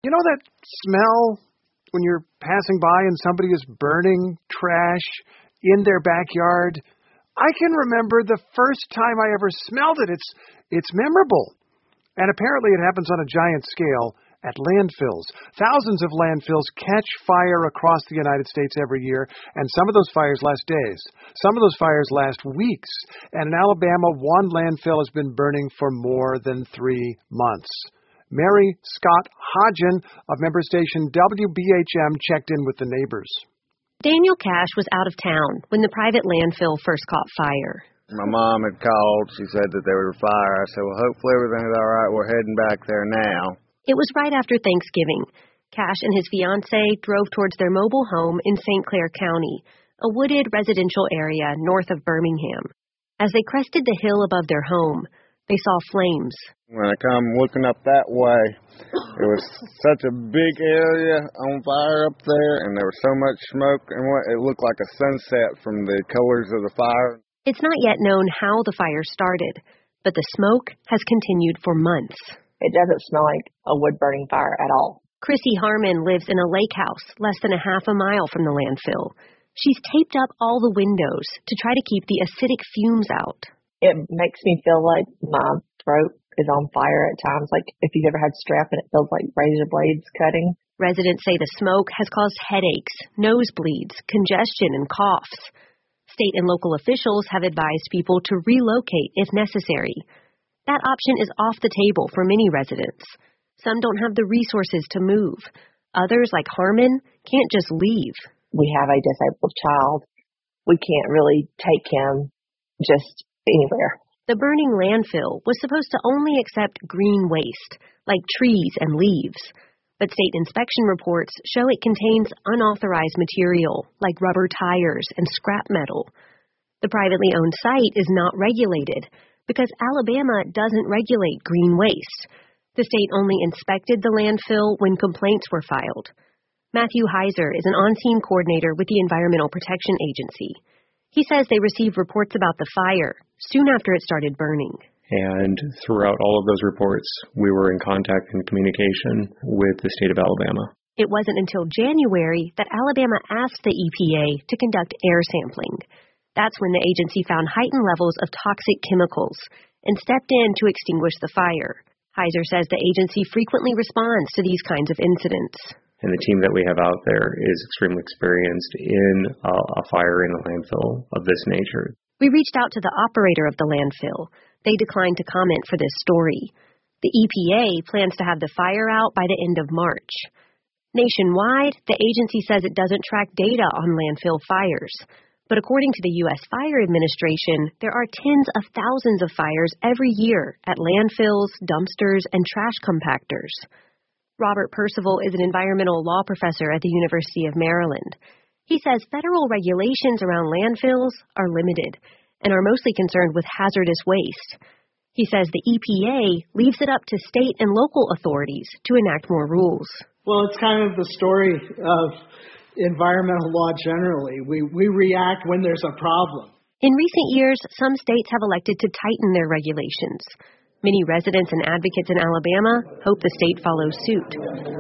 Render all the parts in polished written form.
You know that smell when you're passing by and somebody is burning trash in their backyard? I can remember the first time I ever smelled it. It's memorable. And apparently it happens on a giant scale at landfills. Thousands of landfills catch fire across the United States every year, and some of those fires last days. Some of those fires last weeks. And in Alabama, one landfill has been burning for more than 3 months. Mary Scott Hodgen of member station WBHM checked in with the neighbors. Daniel Cash was out of town when the private landfill first caught fire. My mom had called. She said that there was a fire. I said, well, hopefully everything is all right. We're heading back there now. It was right after Thanksgiving. Cash and his fiancée drove towards their mobile home in St. Clair County, a wooded residential area north of Birmingham. As they crested the hill above their home, they saw flames. When I come looking up that way, it was such a big area on fire up there, and there was so much smoke, and it looked like a sunset from the colors of the fire. It's not yet known how the fire started, but the smoke has continued for months. It doesn't smell like a wood-burning fire at all. Chrissy Harmon lives in a lake house less than a half a mile from the landfill. She's taped up all the windows to try to keep the acidic fumes out. It makes me feel like my throat is on fire at times, like if you've ever had strep and it feels like razor blades cutting. Residents say the smoke has caused headaches, nosebleeds, congestion, and coughs. State and local officials have advised people to relocate if necessary. That option is off the table for many residents. Some don't have the resources to move. Others, like Harmon, can't just leave. We have a disabled child. We can't really take him just anywhere. The burning landfill was supposed to only accept green waste, like trees and leaves. But state inspection reports show it contains unauthorized material, like rubber tires and scrap metal. The privately owned site is not regulated because Alabama doesn't regulate green waste. The state only inspected the landfill when complaints were filed. Matthew Heiser is an on-scene coordinator with the Environmental Protection Agency. He says they received reports about the fire soon after it started burning. And throughout all of those reports, we were in contact and communication with the state of Alabama. It wasn't until January that Alabama asked the EPA to conduct air sampling. That's when the agency found heightened levels of toxic chemicals and stepped in to extinguish the fire. Heiser says the agency frequently responds to these kinds of incidents. And the team that we have out there is extremely experienced in a fire in a landfill of this nature. We reached out to the operator of the landfill. They declined to comment for this story. The EPA plans to have the fire out by the end of March. Nationwide, the agency says it doesn't track data on landfill fires. But according to the U.S. Fire Administration, there are tens of thousands of fires every year at landfills, dumpsters, and trash compactors. Robert Percival is an environmental law professor at the University of Maryland. He says federal regulations around landfills are limited and are mostly concerned with hazardous waste. He says the EPA leaves it up to state and local authorities to enact more rules. Well, it's kind of the story of environmental law generally. We react when there's a problem. In recent years, some states have elected to tighten their regulations. Many residents and advocates in Alabama hope the state follows suit.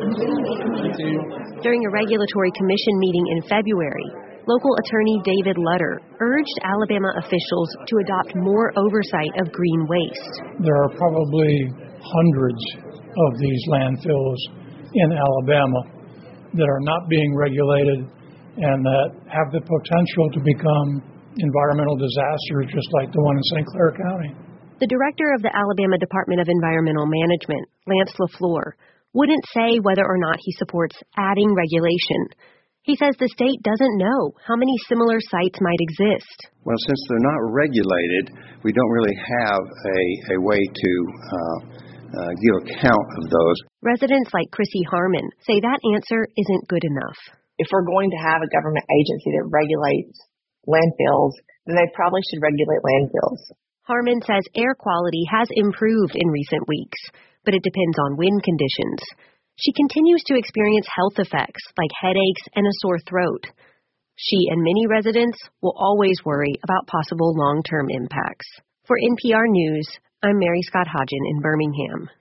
During a regulatory commission meeting in February, local attorney David Lutter urged Alabama officials to adopt more oversight of green waste. There are probably hundreds of these landfills in Alabama that are not being regulated and that have the potential to become environmental disasters just like the one in St. Clair County. The director of the Alabama Department of Environmental Management, Lance LaFleur, wouldn't say whether or not he supports adding regulation. He says the state doesn't know how many similar sites might exist. Well, since they're not regulated, we don't really have a way to give account of those. Residents like Chrissy Harmon say that answer isn't good enough. If we're going to have a government agency that regulates landfills, then they probably should regulate landfills. Harmon says air quality has improved in recent weeks, but it depends on wind conditions. She continues to experience health effects like headaches and a sore throat. She and many residents will always worry about possible long-term impacts. For NPR News, I'm Mary Scott Hodgen in Birmingham.